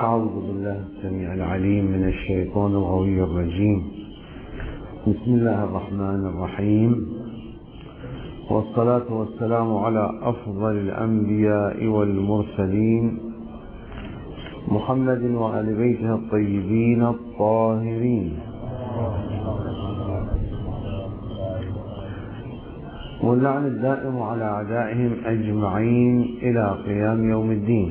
أعوذ بالله السميع العليم من الشيطان الغوي الرجيم. بسم الله الرحمن الرحيم، والصلاة والسلام على أفضل الأنبياء والمرسلين محمد وآل بيته الطيبين الطاهرين، واللعن الدائم على أعدائهم أجمعين إلى قيام يوم الدين.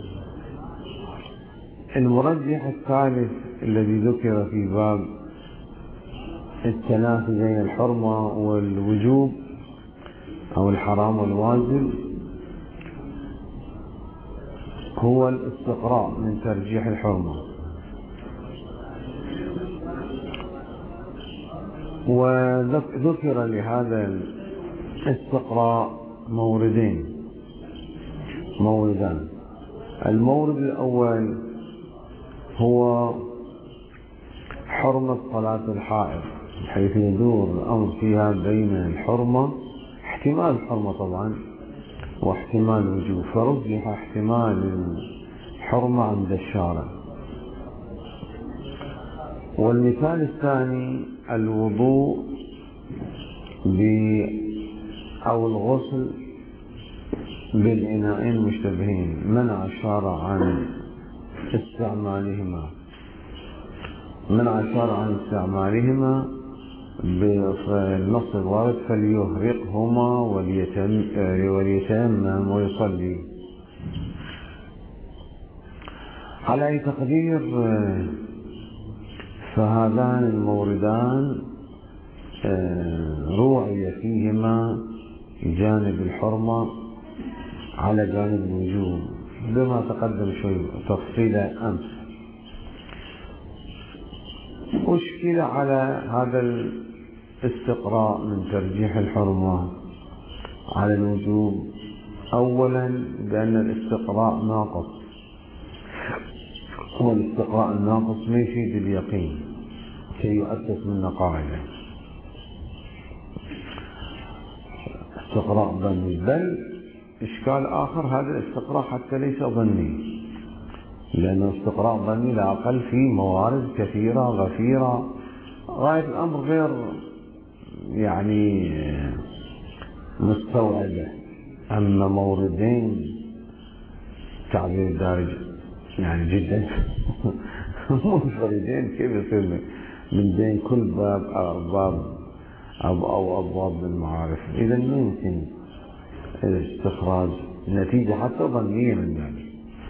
المرجح الثالث الذي ذكر في باب التنافي بين الحرمة والوجوب أو الحرام والواجب هو الاستقراء من ترجيح الحرمة. وذكر لهذا الاستقراء موردان. المورد الأول هو حرمة صلاة الحائض، حيث يدور الأمر فيها بين الحرمة، احتمال الحرمة طبعا واحتمال الوجوب، فرجح احتمال الحرمة عند الشارع. والمثال الثاني الوضوء أو الغسل بالإناءين المشتبهين، منع الشارع عن استعمالهما بالنص الوارد فليهرقهما وليتيمم ويصلي. على أي تقدير فهذان الموردان روعي فيهما جانب الحرمة على جانب الوجوب بما تقدم شوي تفصيلا أمس. أشكل على هذا الاستقراء من ترجيح الحرمة على الوجوب أولا بأن الاستقراء ناقص، والاستقراء الناقص ما يفيد اليقين كي يؤسس من قاعدة استقراء ظني. بل إشكال آخر هذا الاستقراء حتى ليس ظني، لأنه استقراء ظني لا أقل في موارد كثيرة غفيرة غاية الأمر غير مستوعبة. أما موردين تعبير دارج جدا منفردين، كيف يصير من بين كل باب أو أبواب المعارف؟ إذا ما يمكن استخراج نتيجة حتى ظنية من ذلك.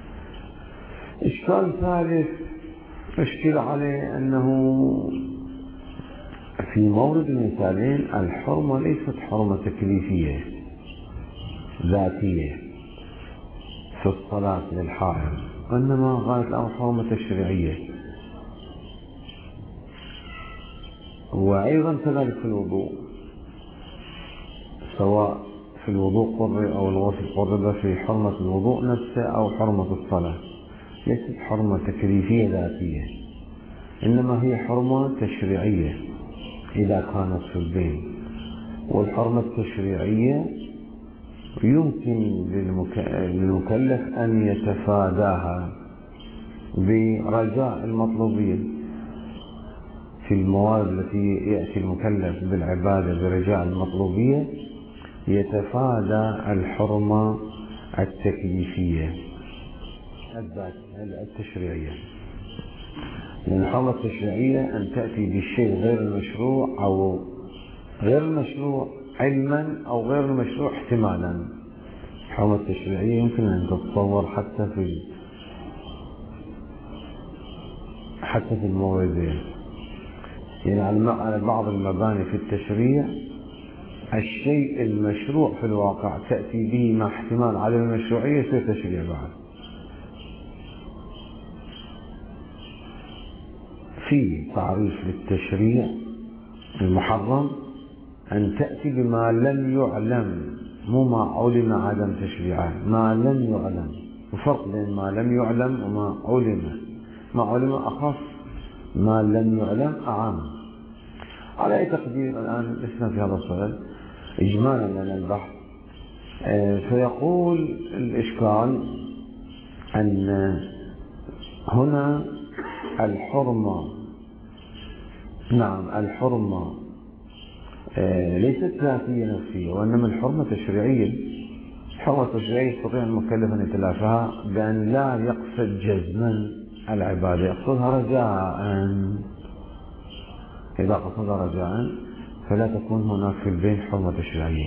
إشكال ثالث أشكل عليه أنه في مورد المثالين الحرمة ليست حرمة تكليفية ذاتية في الصلاة للحائض، وإنما غاية الأمر حرمة تشريعية. وأيضا كذلك في الوضوء، سواء في الوضوء قرر أو الغسل قرر، في حرمة الوضوء نفسه أو حرمة الصلاة ليست حرمة تكليفية ذاتية، إنما هي حرمة تشريعية إذا كانت في البين. والحرمة التشريعية يمكن للمكلف أن يتفاداها برجاء المطلوبية. في الموارد التي يأتي المكلف بالعبادة برجاء المطلوبية يتفادى الحرمة التكليفية التشريعية. لأن الحرمة التشريعية أن تأتي بالشيء غير المشروع أو غير المشروع علما أو غير المشروع احتمالا. الحرمة التشريعية يمكن أن تتصور حتى في الموردين. على بعض المباني في التشريع الشيء المشروع في الواقع تأتي به مع احتمال عدم المشروعية يصير تشريع بعد. في تعريف للتشريع المحرم أن تأتي بما لم يعلم، مو ما علم عدم تشريعه، ما لم يعلم. وفرق بين ما لم يعلم وما علم. ما علم أخف، ما لم يعلم أعام. على أي تقدير الآن لسنا في هذا الصدد إجمالا لنا البحث. فيقول الإشكال أن هنا الحرمة، نعم الحرمة ليست ذاتية نفسية، وإنما الحرمة تشريعية. الحرمة التشريعية يستطيع المكلف أن يتلافاها بأن لا يقصد جزما العبادة، يقصدها رجاء. إذا قصدها رجاء فلا تكون هناك في البين حرمة تشريعية،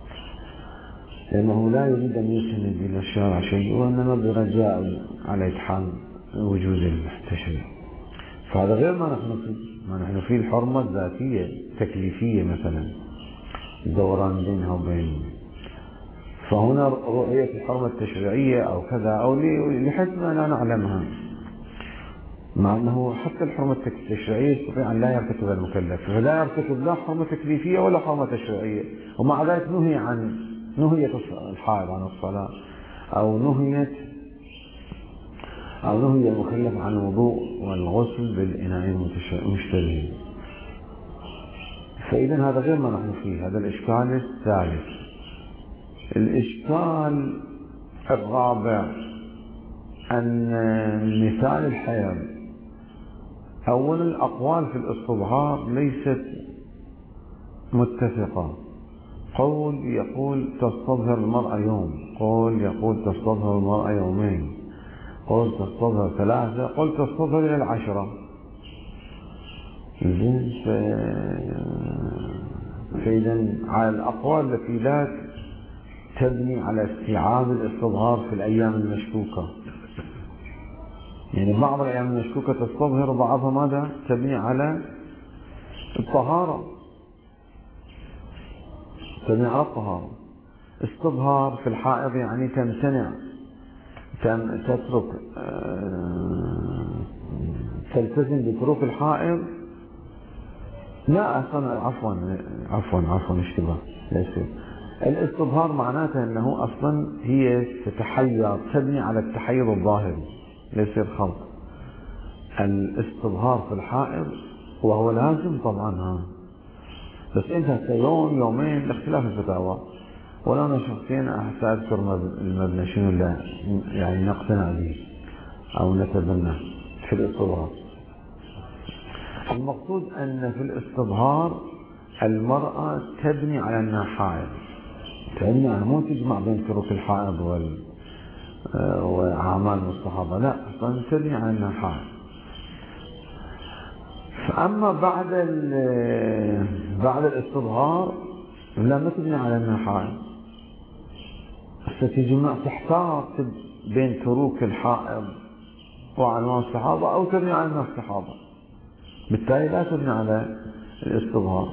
لأنه لا يريد أن يسند إلى الشارع شيء، وإنما برجاء على إتحام وجود التشريع. فهذا غير ما نحن فيه. ما نحن فيه الحرمة الذاتية تكليفية مثلا، الدوران بينها وبين. فهنا رؤية الحرمة التشريعية أو كذا أو لحسب ما لا نعلمها، مع أنه حتى الحرمة التشريعية يستطيع أن لا يرتكب المكلف، فلا يرتكب لا حرمة تكليفية ولا حرمة تشريعية، ومع ذلك نهيت الحائض عن الصلاة، أو نهي المكلف عن الوضوء والغسل بالإناء المشتبه. فإذا هذا غير ما نحن فيه. هذا الإشكال الثالث. الإشكال الرابع أن مثال الحيض، أولا الأقوال في الاستظهار ليست متفقة. قول يقول تستظهر المرأة يوم، قول يقول تستظهر المرأة يومين، قول تستظهر 3، قول تستظهر إلى 10. فإذا على الأقوال التي لا تبني على استيعاب الاستظهار في الأيام المشكوكة، يعني بعض الأيام المشكوكة تستظهر وبعضها ماذا؟ تبني على الطهارة، تبني على الطهارة. استظهار في الحائض يعني تمتنع، تترك، تلتزم بتروك الحائض. لا أصلا عفوا اشتباه. الاستظهار معناته أنه أصلا هي تتحيض، تبني على التحيض الظاهري، ليس الخلط. الاستظهار في الحائض وهو لازم طبعا، بس انت يوم يومين لاختلاف الفتاوى. ولا أنا شخصيا أذكر المبنى شنو اللي يعني نقتنع به أو نتبناه في الاستظهار. المقصود أن في الاستظهار المرأة تبني على أنها حائض، تبني على مو تجمع بين تروك الحائض وأعمال المستحاضة، لا، أصلا تبني على أنها حائض. فأما بعد الاستظهار لا، ما تبني على أنها حائض، ستجمع تحتار بين تروك الحائض وأعمال المستحاضة، أو تبني على أنها استحاضة، بالتالي لا تبني على الاستظهار.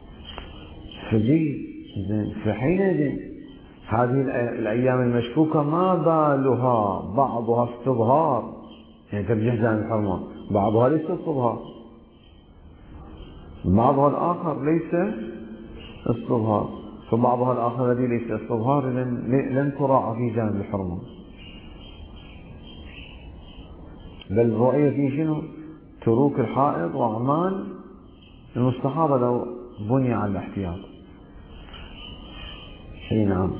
فحينئذ هذه الأيام المشكوكة ما بالها بعضها استظهار، يعني ترجح جانب الحرمة، بعضها ليس استظهار، بعضها الآخر ليس استظهار، فبعضها الآخر الذي ليس استظهار لن تراعى في جانب الحرمة، بل رؤية في شنو؟ تروك الحائض وأعمال المستحاضة لو بني على الاحتياط. اي نعم.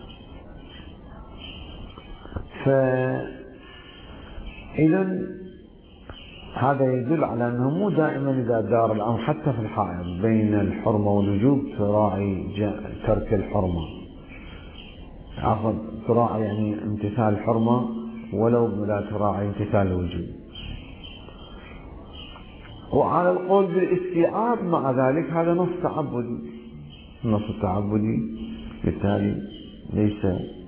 فإذا هذا يدل على أنه مو دائما إذا دار الأمر حتى في الحائض بين الحرمة والوجوب تراعي ترك الحرمة، عفوا تراعي يعني امتثال الحرمة ولو لا تراعي امتثال الوجوب. وعلى القول بالاستيعاب مع ذلك هذا نص تعبدي، بالتالي ليس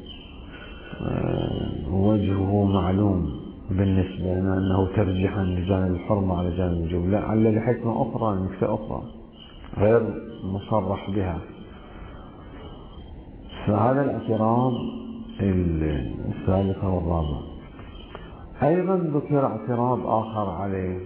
وجهه معلوم بالنسبة لنا أنه ترجحا لجانب الحرمة على جانب الوجوب، لا، على لحكمة أخرى، نكتة أخرى غير مصرح بها. فهذا الاعتراض الثالث والرابع. أيضا ذكر اعتراض آخر عليه،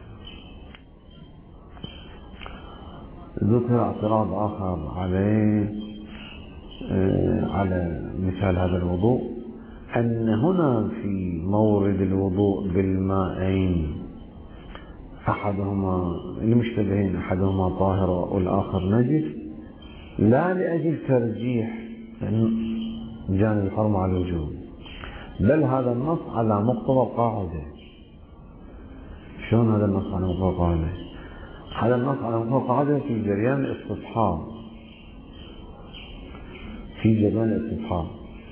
على مثال هذا الوضوء، أن هنا في مورد الوضوء بالماءين أحدهما المشتبهين أحدهما طاهر والآخر نجس، لا لأجل ترجيح جانب الحرمة على الوجوب، بل هذا النص على مقتضى القاعدة شلون هذا النص على مفهوم قاعدة؟ هذا النص على مفهوم قاعدة في جريان الاستصحاب، في جريان الاستصحاب.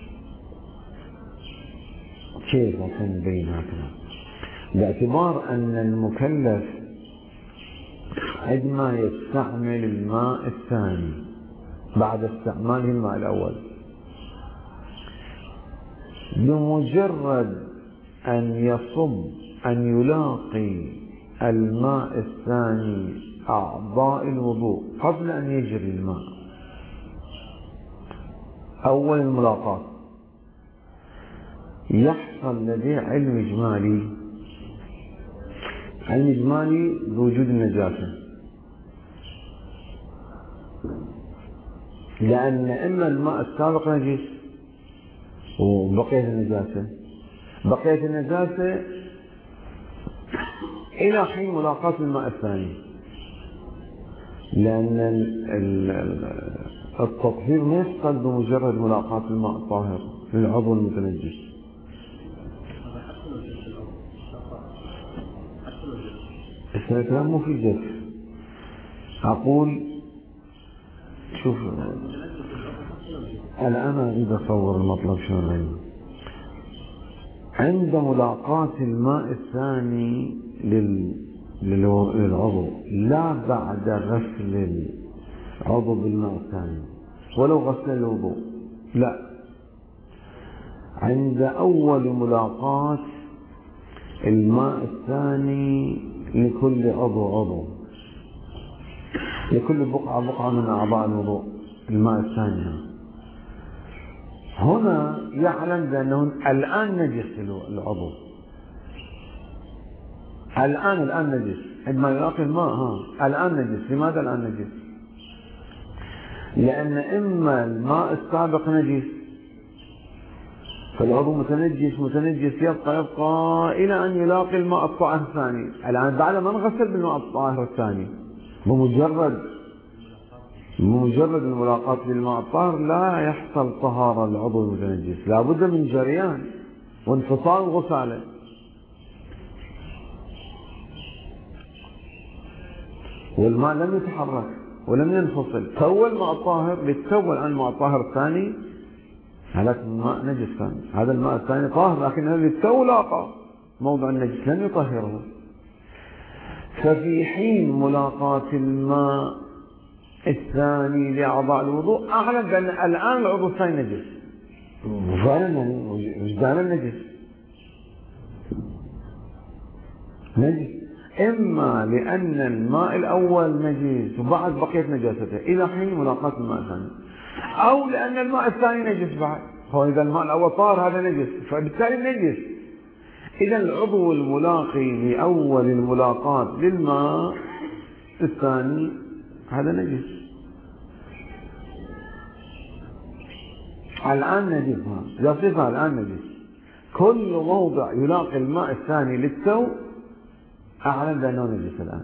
كيف ممكن نبين هكذا؟ باعتبار أن المكلف عندما يستعمل الماء الثاني بعد استعماله الماء الأول، بمجرد أن يصب أن يلاقي الماء الثاني أعضاء الوضوء قبل أن يجري الماء، أول الملاقاة، يحصل لديه علم إجمالي، علم إجمالي بوجود النجاسة، لأن إما الماء السابق نجس وبقيت النجاسة، بقيت النجاسة إلى حين ملاقاة الماء الثاني، لأن التطهير ما يحصل بمجرد ملاقاة الماء الطاهر للعضو المتنجس. الكلام مو في جد. أقول شوف الآن أريد أصور المطلب شلون. عند ملاقاة الماء الثاني للعضو، لا بعد غسل العضو بالماء الثاني ولو غسل الوضوء، لا، عند أول ملاقاة الماء الثاني لكل عضو، لكل بقعة من أعضاء الوضوء الماء الثاني، هنا يعلم بأنه الآن نجس العضو، الآن نجس، عندما يلاقي الماء الآن نجس. لماذا الآن نجس؟ لأن إما الماء السابق نجس فالعضو متنجس يبقى إلى أن يلاقي الماء الطاهر الثاني. الآن بعد ما نغسل بالماء الطاهر الثاني، بمجرد الملاقاة للماء الطاهر لا يحصل طهارة العضو المتنجس، لا بد من جريان وانفصال غسالة. والماء لم يتحرك ولم ينفصل، تو الماء الطاهر للتو عن الماء الطاهر الثاني، هذا الماء نجس كان، هذا الماء الثاني طاهر لكن للتو لاقى موضع النجس لم يطهره. ففي حين ملاقاة الماء الثاني لأعضاء الوضوء أعلم بأن الآن العضو الثاني نجس، فعلا وجدانا نجس، إما لأن الماء الأول نجس وبعد بقية نجاسته إلى حين ملاقاة الماء الثاني، أو لأن الماء الثاني نجس بعد. هو إذا الماء الأول طاهر هذا نجس فبالتالي نجس. إذا العضو الملاقي لأول الملاقاة للماء الثاني هذا نجس، الآن نجس، يصفها الآن نجس. كل موضع يلاقي الماء الثاني للتو أعلم بأنه نجس الآن.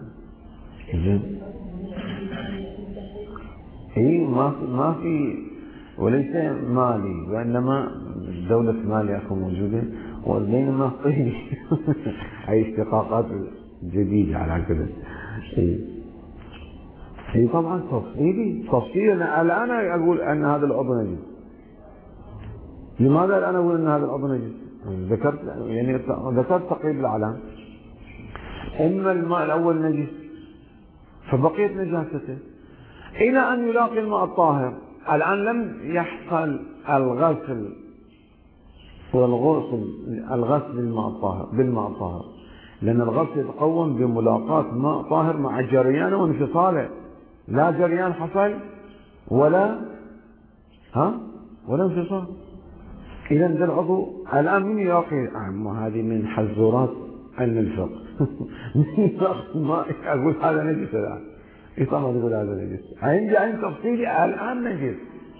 إيه ما في، وليس مالي وإنما دولة مالي أخو موجودة، وبينما طيبي أي اشتقاقات جديدة على كذا. إيه طبعا تفصيلي الآن أقول أن هذا العضو نجس. لماذا الآن أقول أن هذا العضو نجس؟ ذكرت تقريب العلام. إما الماء الأول نجس فبقيت نجاسته إلى أن يلاقي الماء الطاهر. الآن لم يحصل الغسل بالماء الطاهر، لأن الغسل يتقوم بملاقاة ماء طاهر مع جريانه وانفصاله، لا جريان حصل ولا انفصال. إذا ذا العضو الآن من يلاقي؟ هذه من حزورات علم الفقه. ما أقول هذا نجس الآن، طبعا تقول هذا نجس، عندي عين تفصيلي الآن نجس.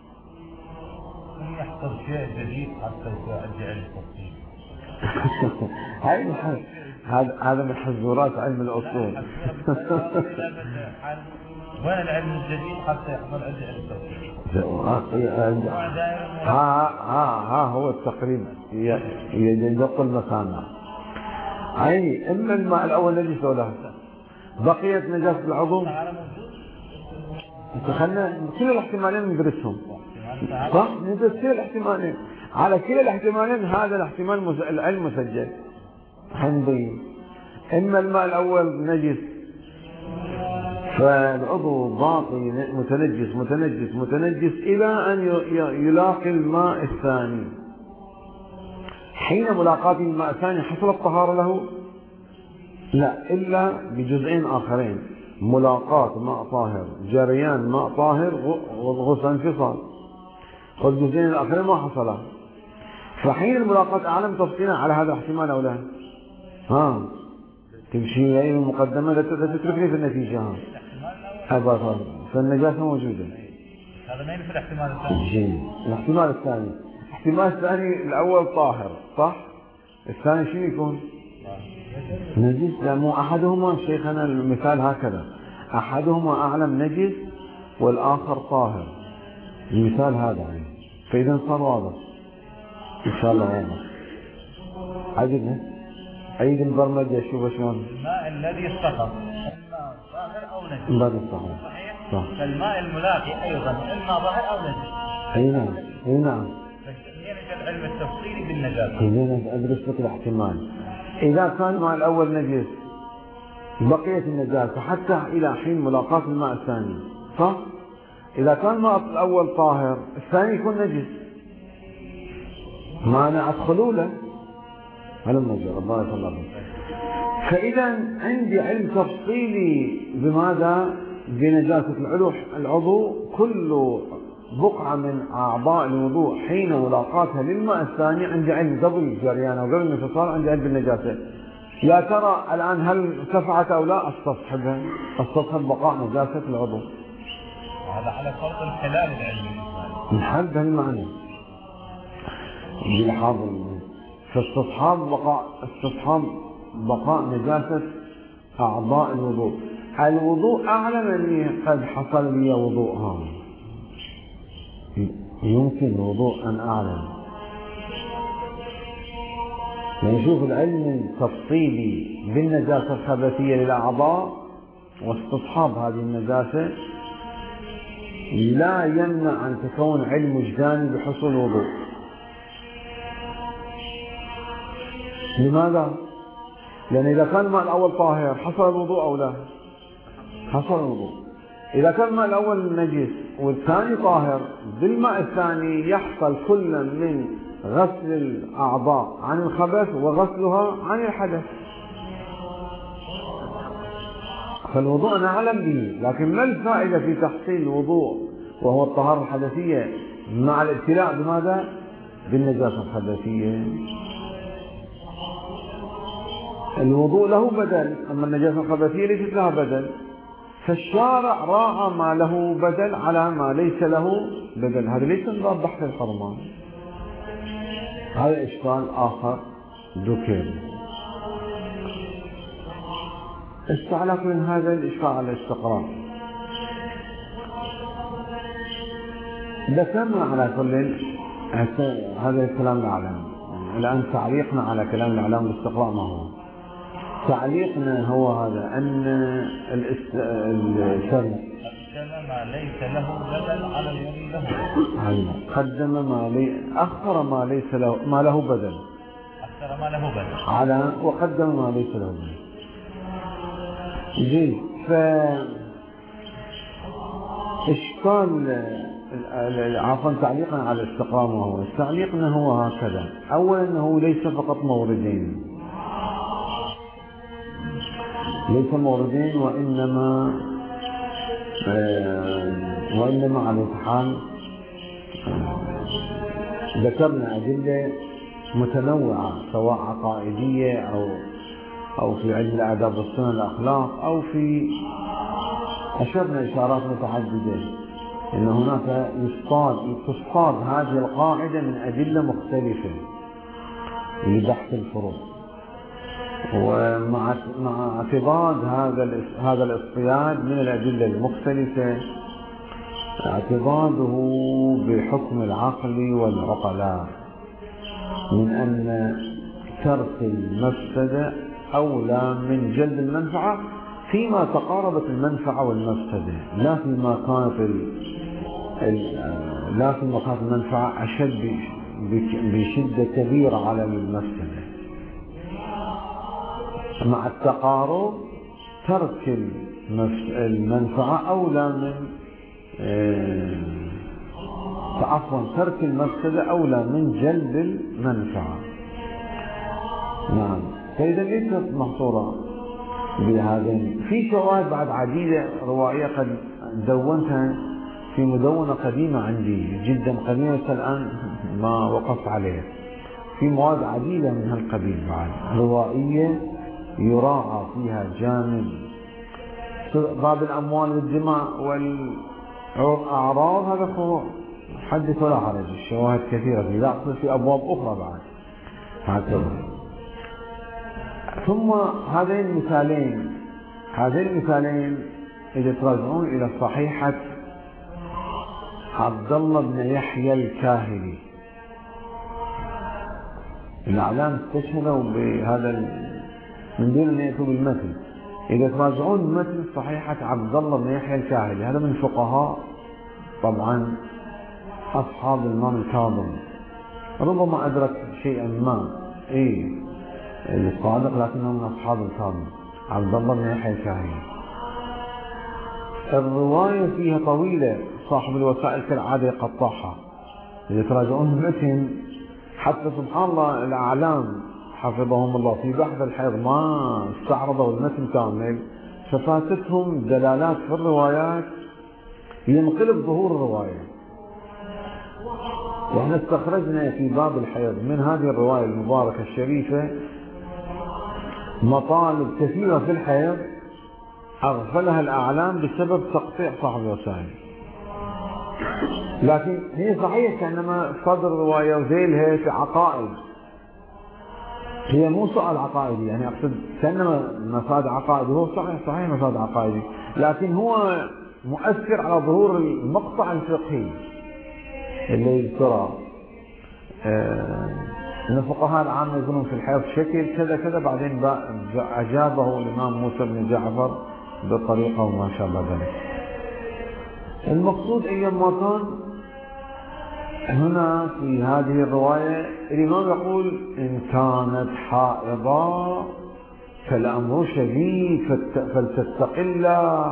يحصل شيء جديد حتى يرجع للتفصيل. هذا من حزورات علم الأصول. وين العلم الجديد حتى يحصل ارجع للتفصيل؟ ها هو التقريب يدق المسامع. أي إما الماء الأول نجس ولا بقيت نجاسة العضو. خلنا كل الاحتمالين ندرسهم، صح؟ ندرس كل الاحتمالين، على كل الاحتمالين هذا الاحتمال العلم مسجل. حنبين إما الماء الأول نجس فالعضو باقي متنجس متنجس متنجس إلى أن يلاقي الماء الثاني. حين ملاقاته الماء الثاني حصلت طهارة له؟ لا، إلا بجزئين آخرين: ملاقاة ماء طاهر، جريان ماء طاهر، وغسل انفصال. والجزئين الآخرين ما حصلا. فحين الملاقاة أعلم تفصيلا على هذا الاحتمال أو لا؟ تمشي أي مقدمة لا تتركني في النتيجة. فالنجاسة موجودة. هذا ما ينفي الاحتمال الثاني. الاحتمال الثاني، الاحتمال الثاني الأول طاهر، صح؟ الثاني شو يكون؟ نجس. لا، مو أحدهما شيخنا المثال هكذا، أحدهما أعلم نجس والآخر طاهر، المثال هذا يعني. فإذا صار واضح إن شاء الله. واضح. عجبنا. عيد البرمجة شوف شلون. الماء الذي سقط إما ظاهر أو نجس. بعد الصحيح. صح. فالماء الملاقي أيضا إما ظاهر أو نجس. أي نعم. أي نعم. يرجع العلم التفصيلي بالنجاسة. خلينا أدرس لك الاحتمال. إذا كان الماء الأول نجس بقيت النجاسة حتى إلى حين ملاقاة الماء الثاني، صح؟ إذا كان الماء الأول طاهر الثاني يكون نجس، مانع خلوله. هل النجاسة الله يطلع. فإذا عندي علم تفصيلي بماذا؟ بنجاسة العضو. كل بقعة من أعضاء الوضوء حين ملاقاتها للماء الثاني عندي علم قبل الجريان أو قبل الانفصال، عندي علم بالنجاسة. يا ترى الآن هل ارتفعت أو لا؟ استصحبها، استصحب بقاء نجاسة العضو. هذا على فرض الحلال العلمي. نحب هالمعنى بالحاضر. فاستصحاب بقاء نجاسة أعضاء الوضوء. الوضوء أعلم أني قد حصل لي وضوء. يمكن الوضوء أن أعلم. نشوف العلم التفصيلي بالنجاسة الخبثية للأعضاء واستصحاب هذه النجاسة لا يمنع أن تكون علم وجداني بحصول الوضوء. لماذا؟ لأن إذا كان الماء الأول طاهر حصل الوضوء أو لا؟ حصل الوضوء. إذا كان الماء الأول نجس والثاني طاهر، بالماء الثاني يحصل كل من غسل الأعضاء عن الخبث وغسلها عن الحدث. فالوضوء نعلم به، لكن ما الفائدة في تحصيل الوضوء وهو الطهارة الحدثية مع الابتلاء بماذا؟ بالنجاسة الحدثية. الوضوء له بدل، أما النجاسة الخبثية ليست لها بدل. فالشارع راعى ما له بدل على ما ليس له بدل. هذا ليس من باب بحث الحرمان. هذا إشكال آخر ذكر. استعلق من هذا الإشكال على الاستقراء. ذكرنا على كل هذا الكلام الأعلام. الآن تعليقنا على كلام الإعلام بالاستقراء ما هو؟ تعليقنا هو هذا أن الشرع ما ليس له بدل على الذي له. قدم أخر ما ليس له ما له بدل. أخر ما له بدل على وقدم ما ليس له بدل. جيد. إشكال عفوا تعليقنا على الاستقراء ما هو؟ تعليقنا هو هكذا. أولا أنه ليس فقط موردين، ليس موردين، وإنما على الحال ذكرنا أدلة متنوعة سواء عقائدية أو في علم الآداب والسنن الأخلاق أو في أشرنا إشارات متعددة أن هناك تصطاد هذه القاعدة من أدلة مختلفة لبحث الفروع. ومع اعتضاد هذا الاصطياد من الأدلة المختلفة اعتضاده بحكم العقل والعقلاء من أن ترك المفسدة أولى من جلب المنفعة فيما تقاربت المنفعة والمفسدة، لا فيما كانت المنفعة أشد بشدة كبيرة على المفسدة. مع التقارب ترك المنفعة أولى من ترك المفسدة أولى من جلب المنفعة. نعم، فإذا ليست محصورة بهذين. في شواهد بعد عديدة روائية قد دونتها في مدونة قديمة عندي جدا قديمة، الآن ما وقفت عليها. في مواد عديدة من هالقبيل بعد روائية يراعى فيها جانب باب الأموال والدماء والأعراض، هذا فروع حدث ولا حرج، الشواهد كثيرة فيه، لا أقصد في أبواب أخرى بعد هكذا. ثم هذين المثالين إذا تراجعون إلى صحيحة عبد الله بن يحيى الكاهلي، الأعلام استشهدوا بهذا من دون أن يأتوا بالمثل. إذا تراجعون مثل صحيحة عبد الله بن يحيى الكاهلي، هذا من فقهاء طبعا أصحاب الإمام الكاظم، ربما أدرك شيئا ما الصادق، لكنه من أصحاب الكاظم عبد الله بن يحيى الكاهلي. الرواية فيها طويلة، صاحب الوسائل كالعادة يقطعها. إذا تراجعون المتن حتى سبحان الله الأعلام حفظهم الله في بحث الحيض ما استعرضوا المتن كامل، ففاتتهم دلالات في الروايات ينقلب ظهور الرواية. وإحنا استخرجنا في باب الحيض من هذه الرواية المباركة الشريفة مطالب كثيرة في الحيض أغفلها الأعلام بسبب تقطيع صاحب الوسائل. لكن هي صحيح كأنما صدر رواية وذيلها في عقائد، هي مو سؤال عقائدي، يعني أقصد كأنما مفاد عقائدي، هو صحيح مفاد عقائدي، لكن هو مؤثر على ظهور المقطع الفقهي اللي يذكره. ان الفقهاء العامة يقولون في الحيض شكل كذا كذا، بعدين أجابه الإمام موسى بن جعفر بطريقة وما شابه ذلك. المقصود أيما كان هنا في هذه الرواية الإمام يقول إن كانت حائضة فالأمر شديد فلتستقل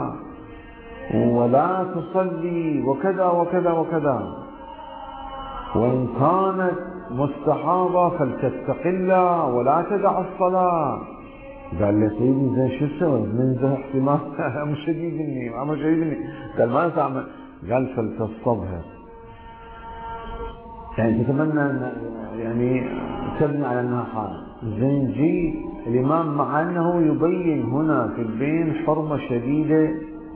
ولا تصلي وكذا وكذا وكذا، وإن كانت مستحاضة فلتستقل ولا تدع الصلاة. قال لي سيدي زين شو تسوي؟ من ذا احتمال أمر شديد مني. قال ما تعمل؟ قال فلتصطبها، يعني تتمنى يعني تبني على انها حال. زين جي الامام مع انه يبين هنا في البين حرمة شديدة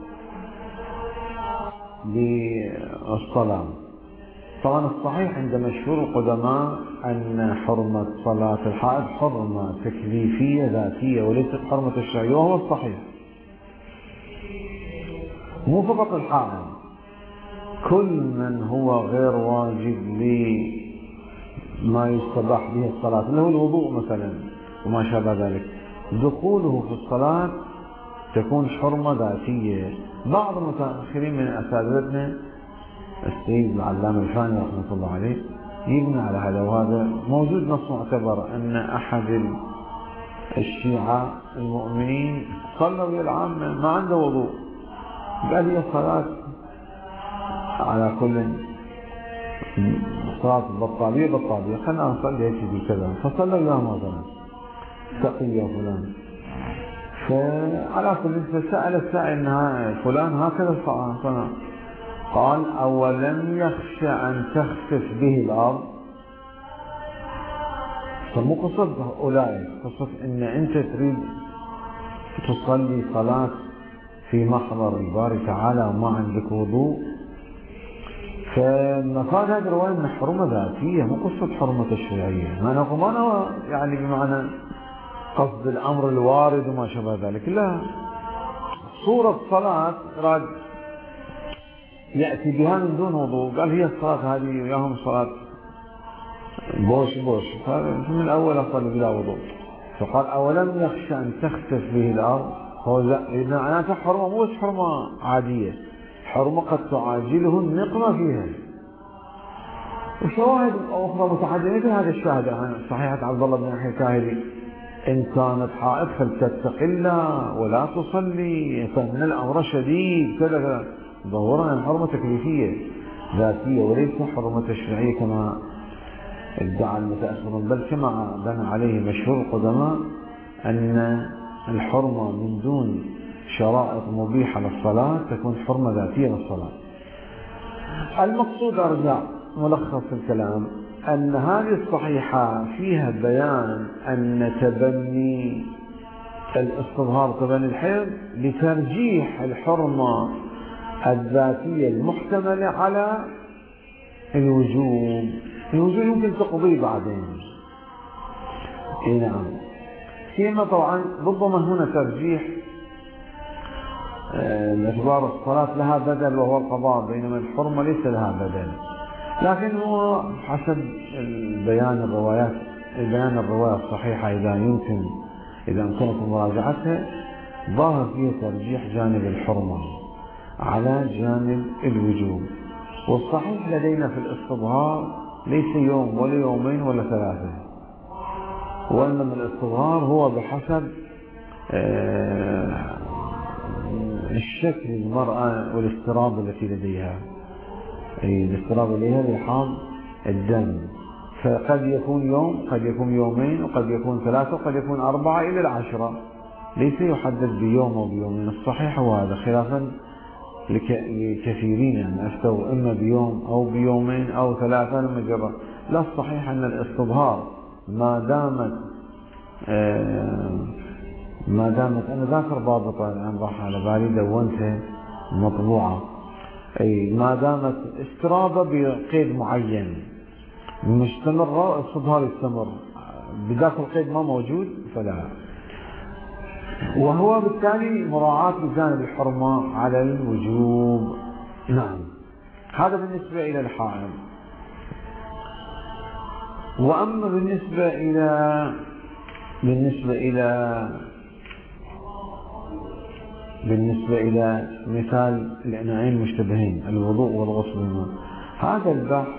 للصلاة. طبعا الصحيح عند مشهور القدماء ان حرمة صلاة الحائض حرمة تكليفية ذاتية وليست حرمة الشرعية، وهو الصحيح. مو فقط الحائض، كل من هو غير واجب لما يستباح به الصلاة، اللي هو الوضوء مثلا وما شابه ذلك، دخوله في الصلاة تكون حرمة ذاتية. بعض المتأخرين من أساتذتنا السيد العلامة الفاني رحمة الله عليه يبني على هذا، وهذا موجود نص معتبر أن أحد الشيعة المؤمنين صلى ويا العامة ما عنده وضوء، قال هي الصلاة على كل صلاة بطالية خلنا نصلي هيك كذا، فصلى وياهم مثلا تقي يا فلان. فعلى كل فسأل السائل فلان هكذا صنع، قال أولم يخشى أن تخسف به الأرض؟ فمو قصد أولئك، قصد إن أنت تريد تصلي صلاة في محضر الباري تعالى وما عندك وضوء. فمفاد هذه الرواية أن حرمة ذاتية مو قصة حرمة تشريعية، ما أنا يعني بمعنى قصد الأمر الوارد وما شابه ذلك، لا، صورة صلاة راد يأتي بها من دون وضوء، قال هي الصلاة هذه وياهم صلاة بوش، فمن الأول أصلي بلا وضوء. فقال أولم يخشى أن تخسف به الأرض؟ هو معناته حرمة مو بس حرمة عادية، حرمة قد تعاجله النقمة فيها. وشواهد أخرى متعددة مثل هذا الشاهد عن صحيحة عبد الله بن يحيى الكاهلي: إن كانت حائض فلتتق الله ولا تصلي فإن الأمر شديد كذا كذا. ظهورا الحرمة تكليفية ذاتية وليس حرمة تشريعية كما ادعى المتأخرون، بل كما بنى عليه مشهور القدماء أن الحرمة من دون شرائط مبيحة للصلاة تكون حرمة ذاتية للصلاة. المقصود أرجع ملخص الكلام أن هذه الصحيحة فيها بيان أن تبني الاستظهار تبني الحيض لترجيح الحرمة الذاتية المحتملة على الوجوب. الوجوب يمكن تقضيه بعدين. نعم. فيما طبعا ربما هنا ترجيح باعتبار الصلاة لها بدل وهو القضاء، بينما الحرمة ليس لها بدل. لكن هو حسب بيان الرواية الصحيحة إذا أمكنكم مراجعتها ظاهر فيه ترجيح جانب الحرمة على جانب الوجوب. والصحيح لدينا في الاستظهار ليس يوم ولا يومين ولا ثلاثة، وإنما الاستظهار هو بحسب الشكل المرأة والاضطراب التي لديها، أي الاضطراب إليها لحاظ الدم، فقد يكون يوم، قد يكون يومين، وقد يكون ثلاثة، وقد يكون 4 إلى 10، ليس يحدد بيوم أو بيومين. الصحيح هو هذا، خلافا لكثيرين يعني أفتوا إما بيوم أو بيومين أو 3 لما جرى. لا، الصحيح أن الاستظهار ما دامت أنا ذاكر ضابطة الآن راح على بالي دونتها مطبوعة، أي ما دامت استرابة بقيد معين مستمرة الاستظهار يستمر، بذاك القيد ما موجود فلا. وهو بالتالي مراعاة لجانب الحرمة على الوجوب. نعم، هذا بالنسبة إلى الحائض. وأما بالنسبة إلى مثال الإناءين المشتبهين الوضوء والغسل، هذا البحث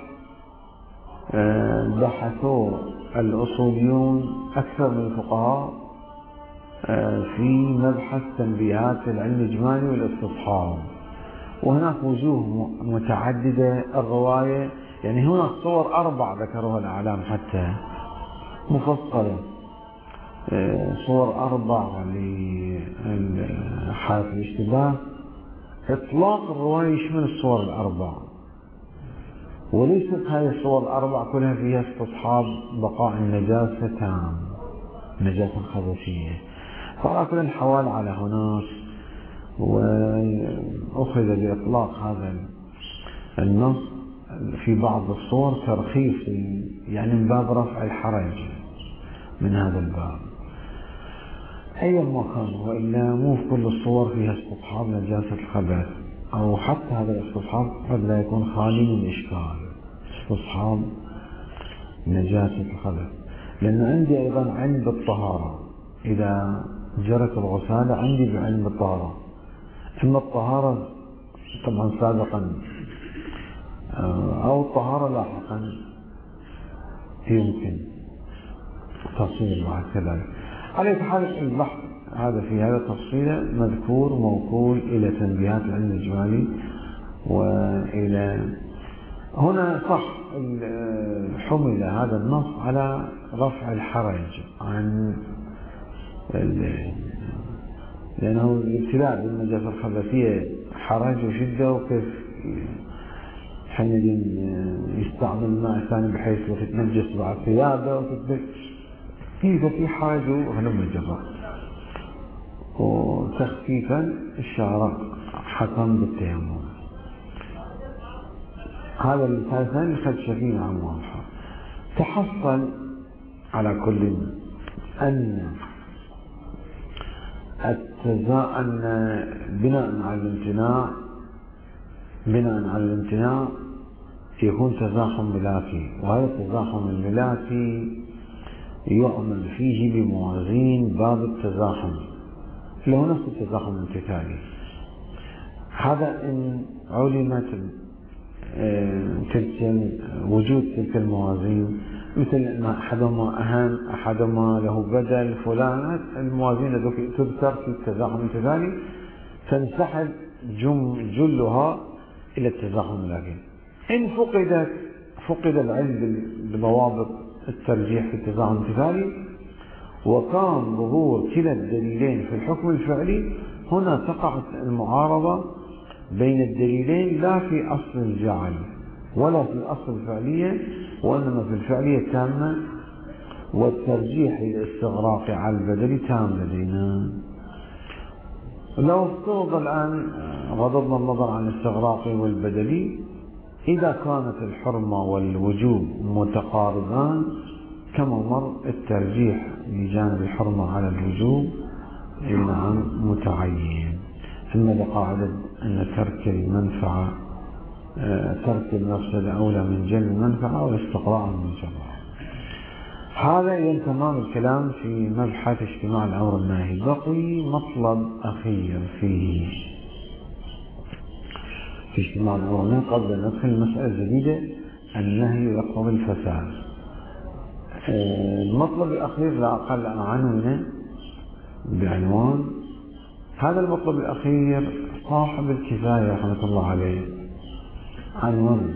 بحثوا الأصوليون أكثر من الفقهاء في مبحث تنبيهات العلم الإجمالي والاستصحاب، وهناك وجوه متعددة الرواية، يعني هناك صور 4 ذكروها الأعلام حتى مفصلة، صور 4 لحالة الاشتباه. إطلاق الرواية يشمل الصور 4، وليست هذه الصور 4 كلها فيها استصحاب بقاء النجاسة تام، نجاسة خبثية. فعلى كل الحوال على هناك، وأخذ بإطلاق هذا النص في بعض الصور ترخيص، يعني من باب رفع الحرج من هذا الباب. أي مكان، وإلا مو في كل الصور فيها استصحاب نجاسة الخبث، أو حتى هذا الاستصحاب قد لا يكون خالي من إشكال، استصحاب نجاسة الخبث. لأن عندي أيضا علم بالطهارة، إذا جرت الغسالة عندي بعلم بالطهارة، إما الطهارة طبعا سابقا أو الطهارة لاحقا يمكن تصوير بعد كذلك. على حال البحث هذا في هذا التفصيل مذكور موكول إلى تنبيهات العلم الإجمالي، وإلى هنا صح حمل هذا النص على رفع الحرج عن لأنه الابتلاء بالنجاسة الخبثية حرج وشدة، وكيف حينئذ يستعمل الماء الثاني بحيث لا تتنجس بعد ثيابه إذا في حرج وهلم الجزاء. وتخفيفا الشارع حكم بالتيمم. هذا الثاني الخدشفين عن واضحة. تحصل على كل أن بناء على الامتناع يكون تزاحم ملاكي، وهذا التزاحم الملاكي يعمل فيه بموازين باب التزاحم اللي هو نفس التزاحم الامتثالي. هذا إن علمت وجود تلك الموازين، مثل أن أحدهما أهم أحدهما له بدل فلان، الموازين التي تذكر في التزاحم الامتثالي تنسحب جلها إلى التزاحم اللازم. إن فقد العلم بضوابط الترجيح في التزاحم الامتثالي وكان ظهور كلا الدليلين في الحكم الفعلي، هنا تقع المعارضة بين الدليلين لا في أصل الجعل ولا في الأصل الفعلية، وإنما في الفعلية التامة، والترجيح للاستغراق على البدل تام لدينا. لو افترض الآن غضضنا النظر عن الاستغراق والبدلي، إذا كانت الحرمة والوجوب متقاربان كما مر الترجيح لجانب الحرمة على الوجوب نعم متعين، ثم لقاعدة أن ترك المنفعة ترك المفسدة أولى من جلب المنفعة والاستقراء من جلبها. هذا ينتمام الكلام في مبحث اجتماع الأمر والنهي. بقي مطلب أخير فيه في اجتماع الأمر والنهي قبل أن ندخل المسألة الجديدة، النهي يقتضي الفساد. المطلب الأخير لا أقل عنه بعنوان، هذا المطلب الأخير صاحب الكفاية رحمة الله عليه عنوان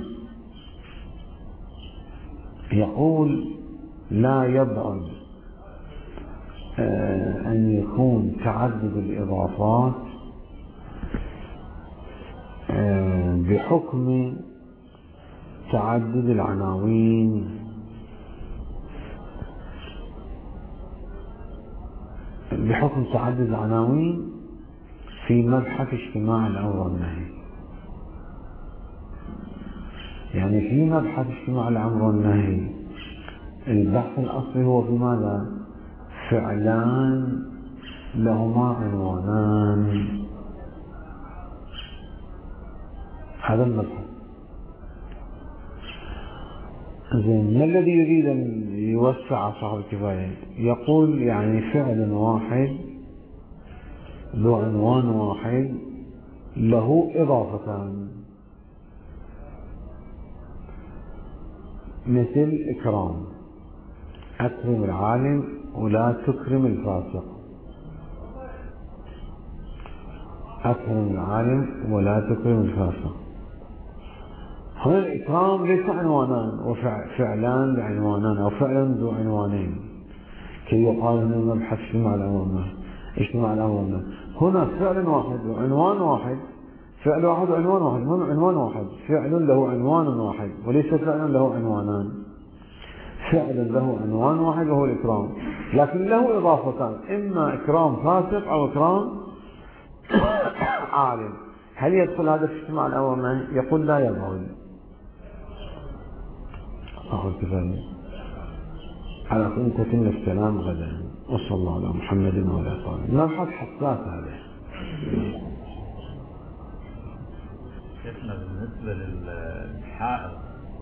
يقول: لا يبعد أن يكون تعدد الإضافات بحكم تعدد العناوين في مبحث اجتماع الأمر والنهي. يعني في مبحث اجتماع الأمر والنهي البحث الأصلي هو في ماذا؟ فعلان لهما عنوانان. هذا المبحث. زين، ما الذي يريد أن يوسع صاحب الكفاية؟ يقول يعني فعل واحد ذو عنوان واحد له إضافتان، مثل إكرام، أكرم العالم ولا تكرم الفاسق. أكرم العالم ولا تكرم الفاسق. هنا الإكرام ليس عنوانان وفعلان بعنوانان أو فعلا ذو عنوانين كي يقال هنا مبحث اجتماع الأمر. هنا فعل واحد وعنوان واحد، فعل واحد وعنوان واحد، هم عنوان واحد، فعل له عنوان واحد وليس فعل له عنوانان. فعل له عنوان واحد وهو الإكرام، لكن له إضافتان، إما إكرام فاسق أو إكرام عالم. هل يدخل هذا في اجتماع الأمر؟ يقول لا يدخل. أخذ كفاية على كل تتم السلام غدا، وصلى الله على محمد وعلى آله. مبحث حساس هذا. شيخنا بالنسبة للحائط